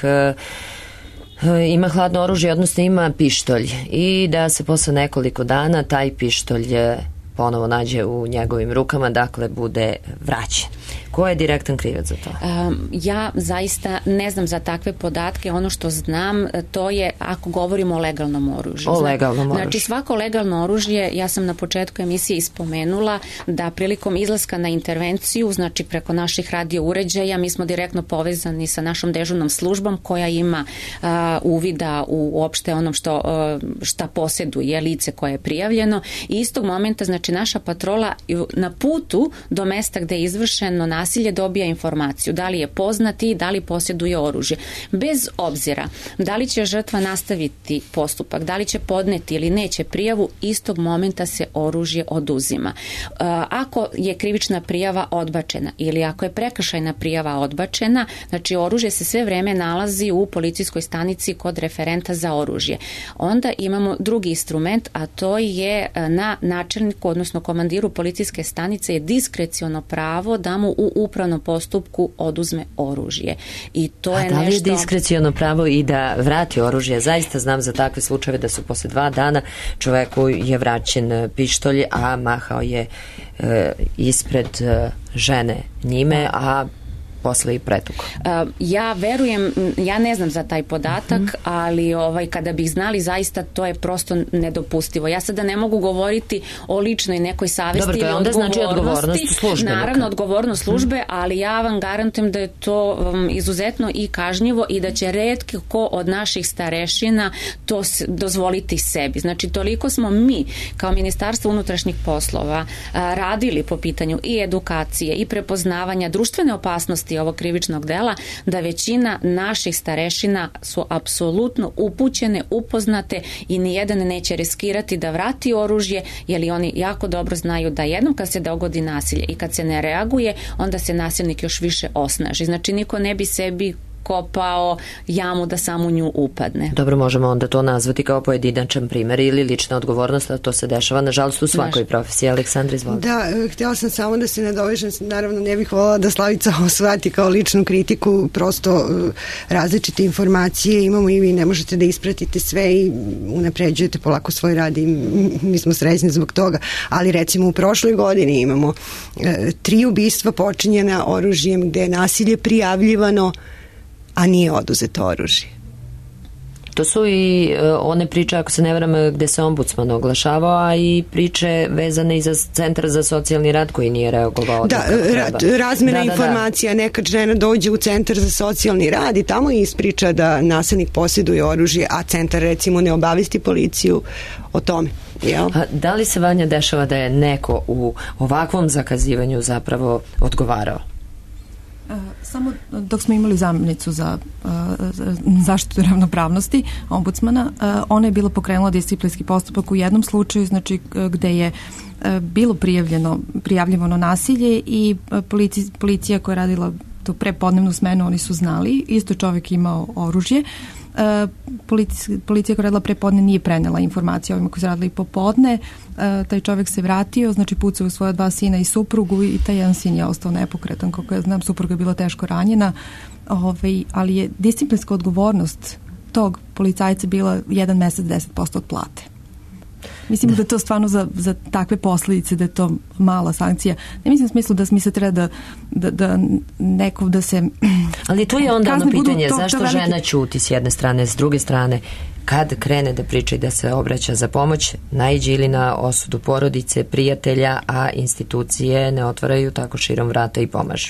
ima hladno oružje, odnosno ima pištolj i da se posle nekoliko dana taj pištolj ponovo nađe u njegovim rukama, dakle bude vraćen. Ko je direktan krivac za to? Ja zaista ne znam za takve podatke. Ono što znam, to je ako govorimo o legalnom oružju. O legalnom oružju. Znači, svako legalno oružje, ja sam na početku emisije ispomenula da prilikom izlaska na intervenciju, znači preko naših radio uređaja, mi smo direktno povezani sa našom dežurnom službom koja ima uvida u opšte onom šta posjeduje lice koje je prijavljeno i istog momenta, znači, naša patrola na putu do mesta gde je izvršeno nasilje dobija informaciju da li je poznati, da li posjeduje oružje. Bez obzira da li će žrtva nastaviti postupak, da li će podneti ili neće prijavu, istog momenta se oružje oduzima. Ako je krivična prijava odbačena ili ako je prekršajna prijava odbačena, znači oružje se sve vreme nalazi u policijskoj stanici kod referenta za oružje. Onda imamo drugi instrument, a to je na načelniku, odnosno komandiru policijske stanice je diskreciono pravo da mu u upravnom postupku oduzme oružje. I to je da li je nešto... diskreciono pravo i da vrati oružje? Zaista znam za takve slučajeve da su posle 2 dana čoveku je vraćen pištolj, a mahao je ispred žene njime, a posle i pretuku. Ja verujem, ja ne znam za taj podatak, ali kada bih znali, zaista to je prosto nedopustivo. Ja sada ne mogu govoriti o ličnoj nekoj savesti ili odgovornosti. Znači odgovornost službe. Naravno, odgovornost službe, ali ja vam garantujem da je to izuzetno i kažnjivo i da će retko od naših starešina to dozvoliti sebi. Znači, toliko smo mi kao Ministarstvo unutrašnjih poslova radili po pitanju i edukacije i prepoznavanja društvene opasnosti ovog krivičnog dela, da većina naših starešina su apsolutno upućene, upoznate i nijedan neće riskirati da vrati oružje, jer oni jako dobro znaju da jednom kad se dogodi nasilje i kad se ne reaguje, onda se nasilnik još više osnaži. Znači, niko ne bi sebi kopao jamu da samo u nju upadne. Dobro, možemo onda to nazvati kao pojedinačan primjer ili lična odgovornost, a to se dešava nažalost u svakoj profesiji. Aleksandra, izvolite. Da, htjela sam samo da se nadovežem, naravno ne bih voljela da Slavica shvati kao ličnu kritiku, prosto različite informacije imamo i vi ne možete da ispratite sve i unapređujete polako svoj rad i mi smo srećni zbog toga, ali recimo u prošloj godini imamo 3 ubistva počinjena oružjem gde je nasilje prijavljivano, a nije oduzeto oružje. To su i one priče, ako se ne varam, gde se ombudsman oglašavao, a i priče vezane i za Centar za socijalni rad koji nije reagovao. Da, razmjena informacija. Nekad žena dođe u Centar za socijalni rad i tamo ispriča da nasilnik posjeduje oružje, a centar recimo ne obavesti policiju o tome. A da li se, Vanja, dešava da je neko u ovakvom zakazivanju zapravo odgovarao? Samo dok smo imali zamjenicu za zaštitu ravnopravnosti, ombudsmana, ona je bila pokrenula disciplinski postupak u jednom slučaju, znači gde je bilo prijavljivano nasilje i policija koja je radila tu prepodnevnu smenu, oni su znali, isto čovjek imao oružje. Policija koja je radila prepodne nije prenela informacije ovima koji su radili popodne. Taj čovjek se vratio, znači pucao u svoje 2 sina i suprugu i taj jedan sin je ostao nepokretan, koliko ja znam, supruga je bila teško ranjena, ali je disciplinska odgovornost tog policajca bila 1 mesec 10% od plate. Mislim da je to stvarno za takve posljedice, da je to mala sankcija. Ne mislim u smislu da mi se treba da neko da se... Ali tu je onda ono pitanje, zašto žena ćuti s jedne strane, s druge strane, kad krene da priča i da se obraća za pomoć, naiđe ili na osudu porodice, prijatelja, a institucije ne otvaraju tako širom vrata i pomažu.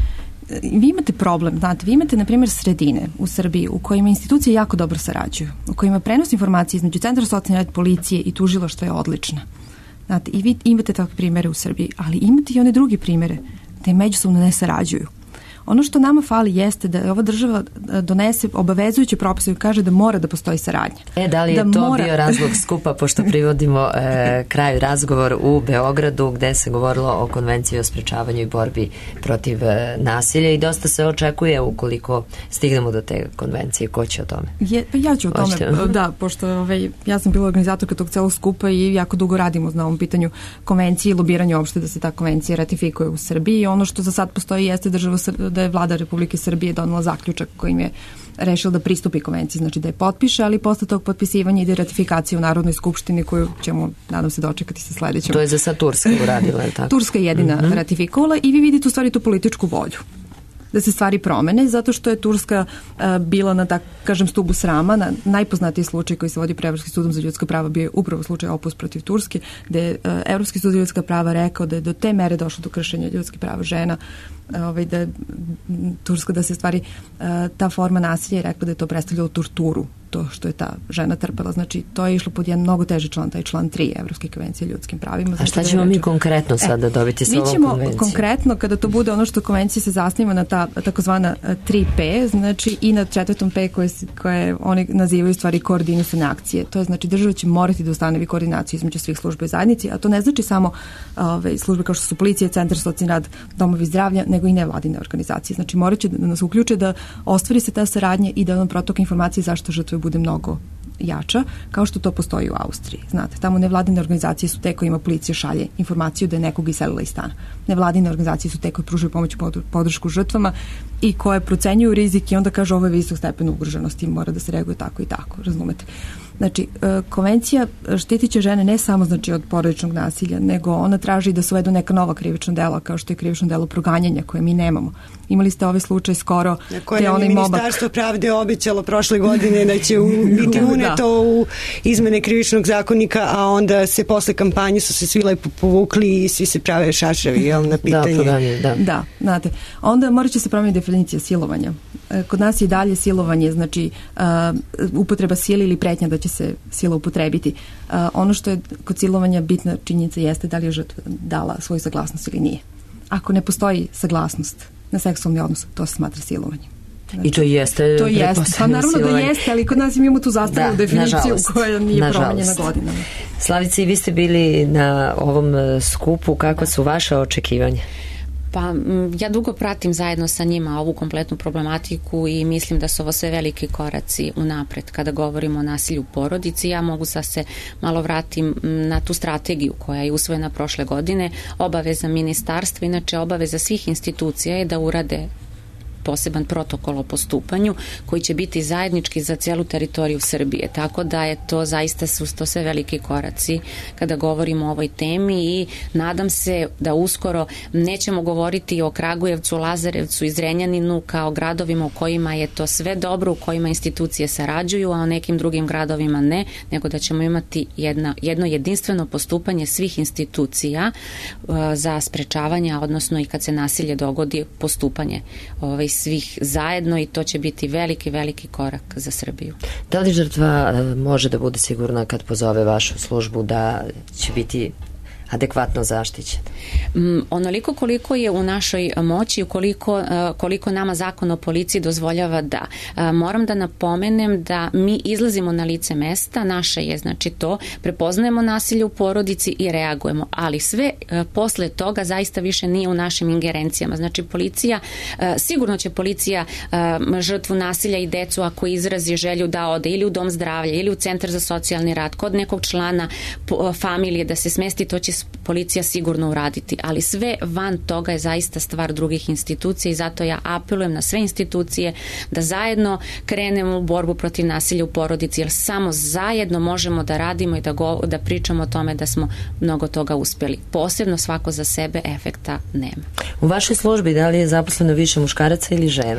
Vi imate problem, znate, vi imate, na primjer, sredine u Srbiji u kojima institucije jako dobro sarađuju, u kojima prenos informacije između Centra socijalne rad, policije i tužilaštva je odlična. Znate, i vi imate takve primere u Srbiji, ali imate i one drugi primere gde međusobno ne sarađuju. Ono što nama fali jeste da ova država donese obavezujuće propise i kaže da mora da postoji saradnja. Da li je to bio razlog skupa, pošto privodimo kraju razgovor u Beogradu gde se govorilo o konvenciji o sprečavanju i borbi protiv nasilja i dosta se očekuje ukoliko stignemo do te konvencije. Ko će o tome? Ja ću o tome, da, pošto ja sam bila organizatorka tog celog skupa i jako dugo radimo na ovom pitanju konvencije i lobiranja uopšte da se ta konvencija ratifikuje u Srbiji i ono što za sad postoji jeste da je vlada Republike Srbije donela zaključak kojim je rešila da pristupi konvenciji, znači da je potpiše, ali posle tog potpisivanja ide ratifikacija u Narodnoj skupštini koju ćemo, nadam se, dočekati sa sledećom. To je za sad Turska uradila, je li tako? Turska je jedina ratifikovala i vi vidite u stvari tu političku volju da se stvari promene, zato što je Turska bila na, tako kažem, stubu srama. Najpoznatiji slučaj koji se vodi pred Evropskim sudom za ljudska prava bio je upravo slučaj Opus protiv Turske, gde je Evropski sud za ljudska prava rekao da je do te mere došlo do kršenja ljudskih prava žena, da je Turska, da se stvari ta forma nasilja je rekla da je to predstavljalo torturu, to što je ta žena trpela. Znači, to je išlo pod jedan mnogo teži član, taj član 3 Evropske konvencije o ljudskim pravima. A šta ćemo mi konkretno sada dobiti sa ovom konvencijom? Mi ćemo konkretno, kada to bude ono što konvencija se zasniva na ta takozvana 3P, znači i na 4. P koje oni nazivaju stvari koordinisane akcije. To je, znači, država će morati da ustanovi koordinaciju između svih službe u zajednici, a to ne znači samo službe kao što su policija, Centar socijalni rad, domovi zdravlja, nego i nevladine organizacije. Znači, morat će da nas uključe da ostvari se ta saradnja i da nam protok informacije zašto žrtve bude mnogo jača, kao što to postoji u Austriji. Znate, tamo nevladine organizacije su te kojima policija šalje informaciju da je nekog iselila iz stana. Nevladine organizacije su te koje pružaju pomoć i podršku žrtvama i koje procenjuju rizik i onda kažu ovo je visok stepen ugroženosti i mora da se reaguje tako i tako, razumete? Znači, konvencija štitit će žene ne samo, znači, od porodičnog nasilja, nego ona traži da se uvedu neka nova krivična dela, kao što je krivično delo proganjanja, koje mi nemamo. Imali ste ovaj slučaj skoro. Koje nam je Ministarstvo pravde obećalo prošle godine da će biti uneto u izmene krivičnog zakonika, a onda se posle kampanje su se svi lepo povukli i svi se prave šaševi, jel, na pitanje. Da, znate. Onda morat će se promeniti definicija silovanja. Kod nas je dalje silovanje, znači upotreba sile ili pretnja da će se sila upotrebiti. Ono što je kod silovanja bitna činjenica jeste da li je žrtva dala svoju saglasnost ili nije. Ako ne postoji saglasnost na seksualni odnos, to se smatra silovanjem. I to jeste. Pa naravno da jeste, ali kod nas imamo tu zastavnu definiciju koja nije promenjena godinama. Slavice, i vi ste bili na ovom skupu, kakva su vaše očekivanja? Pa ja dugo pratim zajedno sa njima ovu kompletnu problematiku i mislim da su ovo sve veliki koraci unapred kada govorimo o nasilju u porodici. Ja mogu da se malo vratim na tu strategiju koja je usvojena prošle godine. Obaveza ministarstva, inače obaveza svih institucija je da urade poseban protokol o postupanju koji će biti zajednički za cijelu teritoriju Srbije. Tako da je to zaista su to sve veliki koraci kada govorimo o ovoj temi i nadam se da uskoro nećemo govoriti o Kragujevcu, Lazarevcu i Zrenjaninu kao gradovima u kojima je to sve dobro, u kojima institucije sarađuju, a o nekim drugim gradovima ne, nego da ćemo imati jedno jedinstveno postupanje svih institucija za sprečavanje, odnosno i kad se nasilje dogodi, postupanje svih zajedno i to će biti veliki, veliki korak za Srbiju. Da li žrtva može da bude sigurna kad pozove vašu službu da će biti adekvatno zaštićen? Onoliko koliko je u našoj moći, koliko nama zakon o policiji dozvoljava da. Moram da napomenem da mi izlazimo na lice mesta, naše je znači to, prepoznajemo nasilje u porodici i reagujemo, ali sve posle toga zaista više nije u našim ingerencijama. Znači policija, sigurno će policija žrtvu nasilja i decu ako izrazi želju da ode ili u dom zdravlja ili u centar za socijalni rad, kod nekog člana familije da se smesti, to će policija sigurno uraditi, ali sve van toga je zaista stvar drugih institucija i zato ja apelujem na sve institucije da zajedno krenemo u borbu protiv nasilja u porodici, jer samo zajedno možemo da radimo i da pričamo o tome da smo mnogo toga uspjeli. Posebno svako za sebe efekta nema. U vašoj službi da li je zaposleno više muškaraca ili žena?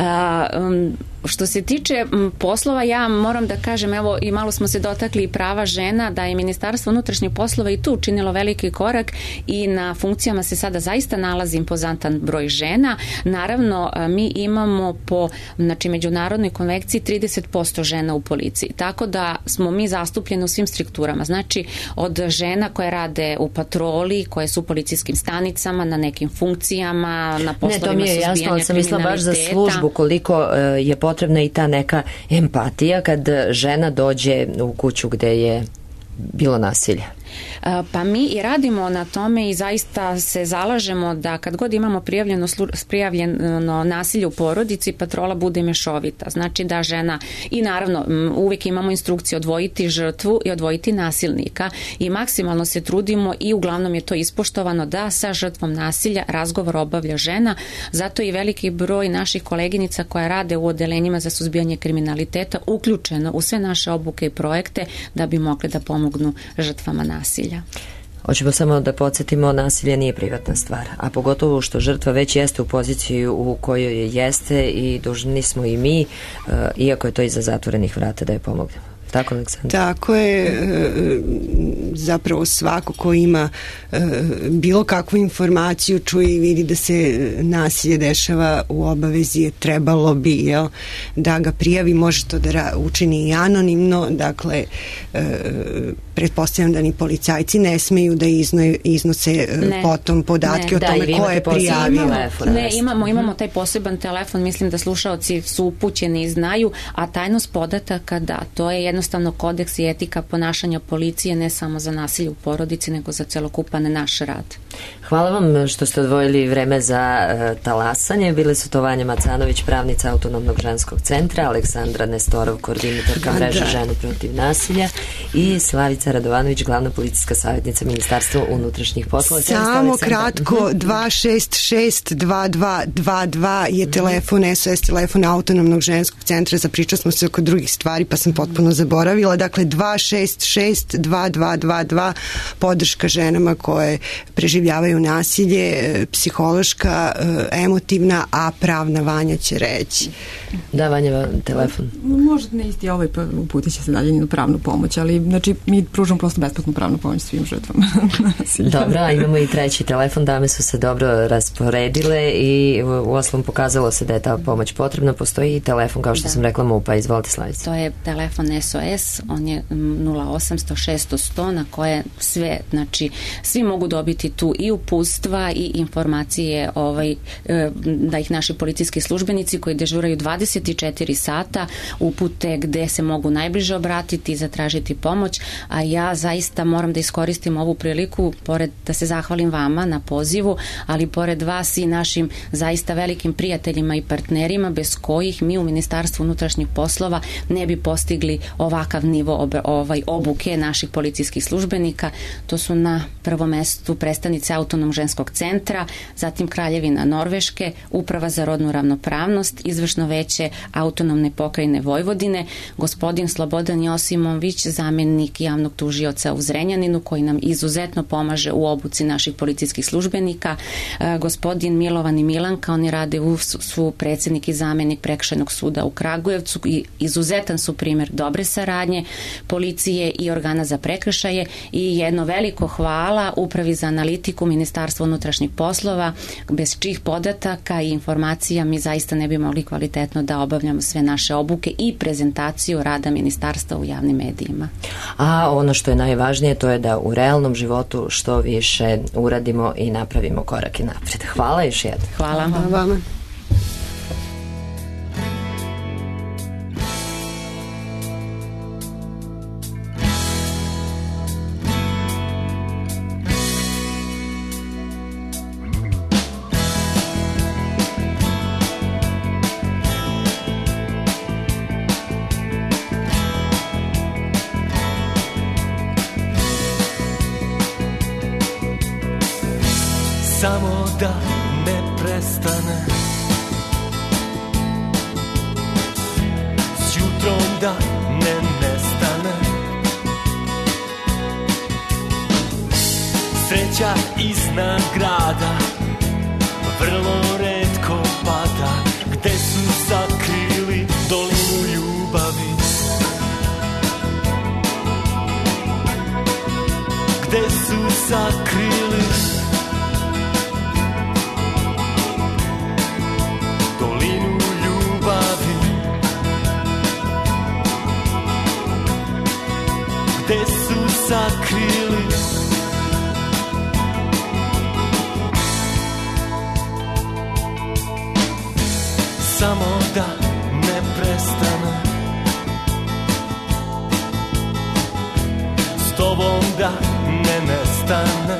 Što se tiče poslova, ja moram da kažem, evo i malo smo se dotakli prava žena, da je Ministarstvo unutrašnjih poslova i tu učinilo veliki korak i na funkcijama se sada zaista nalazi impozantan broj žena. Naravno, mi imamo po međunarodnoj konvenciji 30% žena u policiji, tako da smo mi zastupljeni u svim strukturama. Znači, od žena koje rade u patroli, koje su u policijskim stanicama, na nekim funkcijama, na poslovima suzbijanja kriminaliteta. Ne, to mi je jasno, ali sam mislila baš za službu, koliko je potrebna i ta neka empatija kad žena dođe u kuću gde je bilo nasilje. Pa mi i radimo na tome i zaista se zalažemo da kad god imamo prijavljeno nasilje u porodici, patrola bude mešovita. Znači da žena, i naravno uvijek imamo instrukcije odvojiti žrtvu i odvojiti nasilnika i maksimalno se trudimo i uglavnom je to ispoštovano da sa žrtvom nasilja razgovor obavlja žena. Zato i veliki broj naših koleginica koja rade u odelenjima za suzbijanje kriminaliteta uključeno u sve naše obuke i projekte da bi mogli da pomognu žrtvama nasilja. Hoćemo samo da podsjetimo, nasilje nije privatna stvar, a pogotovo što žrtva već jeste u poziciji u kojoj jeste i dužni smo i mi, iako je to iza zatvorenih vrata, da je pomognemo. Tako, Aleksandra? Tako je, zapravo svako ko ima bilo kakvu informaciju, čuje i vidi da se nasilje dešava, u obavezi je, trebalo bi da ga prijavi, može to da učini i anonimno, dakle pretpostavljam da ni policajci ne smeju da iznose potom podatke o tome ko je prijavio. Ne, imamo taj poseban telefon, mislim da slušaoci su upućeni i znaju, a tajnost podataka, da, to je jednostavno kodeks i etika ponašanja policije, ne samo za nasilje u porodici, nego za celokupan naš rad. Hvala vam što ste odvojili vreme za talasanje. Bile su to Vanja Macanović, pravnica Autonomnog ženskog centra, Aleksandra Nestorov, koordinatorka mreže Žene protiv nasilja i Slavica Radovanović, glavna policijska savjetnica Ministarstva unutrašnjih poslova. Samo kratko, 266-2222 je telefon, SOS telefon Autonomnog ženskog centra, zapričali smo se oko drugih stvari pa sam potpuno zaboravila, dakle 266-2222, podrška ženama koje preživljavaju nasilje, psihološka, emotivna, a pravna Vanja će reći. Da, Vanja, telefon. Možda ne isti ovaj, pa uputit će se dalje na pravnu pomoć, ali znači mi pružamo prosto besplatnu pravnu pomoć svim žrtvama nasilja. Dobro, a imamo i treći telefon, dame su se dobro rasporedile i u osnovu pokazalo se da je ta pomoć potrebna, postoji i telefon, kao što sam rekla, MUP-a, izvolite Slavica. To je telefon SOS, on je 0800-600-100 na koje sve, znači svi mogu dobiti tu i uputstva i informacije da ih naši policijski službenici koji dežuraju 24 sata upute gde se mogu najbliže obratiti i zatražiti pomoć, a ja zaista moram da iskoristim ovu priliku, pored da se zahvalim vama na pozivu, ali pored vas i našim zaista velikim prijateljima i partnerima bez kojih mi u Ministarstvu unutrašnjih poslova ne bi postigli ovakav nivo obuke naših policijskih službenika. To su na prvom mestu predstavnice Autonomnog ženskog centra, zatim Kraljevina Norveške, Uprava za rodnu ravnopravnost, Izvršno veće Autonomne pokrajine Vojvodine, gospodin Slobodan Josimović, zamjenik javnog tužioca u Zrenjaninu, koji nam izuzetno pomaže u obuci naših policijskih službenika, gospodin Milovan i Milanka, oni rade su predsjednik i zamjenik Prekršajnog suda u Kragujevcu i izuzetan su primjer dobre saradnje policije i organa za prekršaje i jedno veliko hvala Upravi za analitiku Ministarstva unutrašnjih poslova, bez čijih podataka i informacija mi zaista ne bi mogli kvalitetno da obavljamo sve naše obuke i prezentaciju rada ministarstva u javnim medijima. A ono što je najvažnije, to je da u realnom životu što više uradimo i napravimo korake naprijed. Hvala još jednom. Hvala vama. samo da ne prestane, s jutrom da ne nestane. Sreća iznad grada vrlo retko pada, gde su sakrili dolinu ljubavi, gde su sakrili dolinu ljubavi, gde su sakrili samo da ne prestane, s tobom da ne nestane.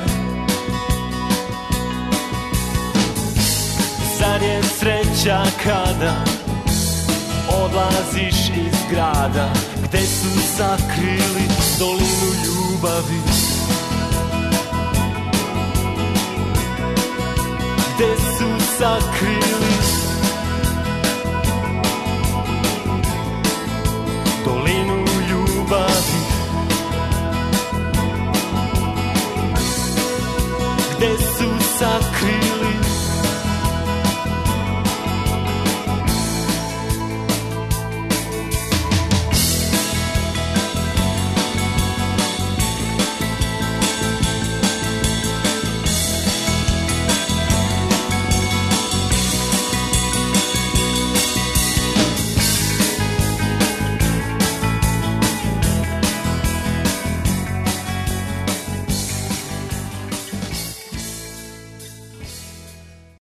Zar je sreća kada odlaziš iz grada, gde su sakrili dolinu ljubavi, gde su sakrili